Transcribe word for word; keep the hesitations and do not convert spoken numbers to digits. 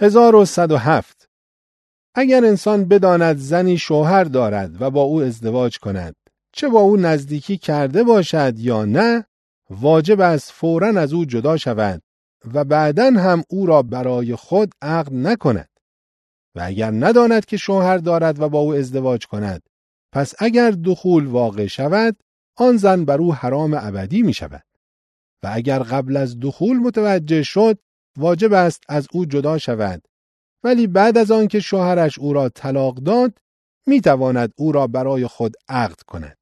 هزار و صد و هفت. اگر انسان بداند زنی شوهر دارد و با او ازدواج کند، چه با او نزدیکی کرده باشد یا نه، واجب است فوراً از او جدا شود و بعداً هم او را برای خود عقد نکند. و اگر نداند که شوهر دارد و با او ازدواج کند، پس اگر دخول واقع شود، آن زن بر او حرام ابدی می شود. و اگر قبل از دخول متوجه شد، واجب است از او جدا شود، ولی بعد از آن که شوهرش او را طلاق داد، می تواند او را برای خود عقد کند.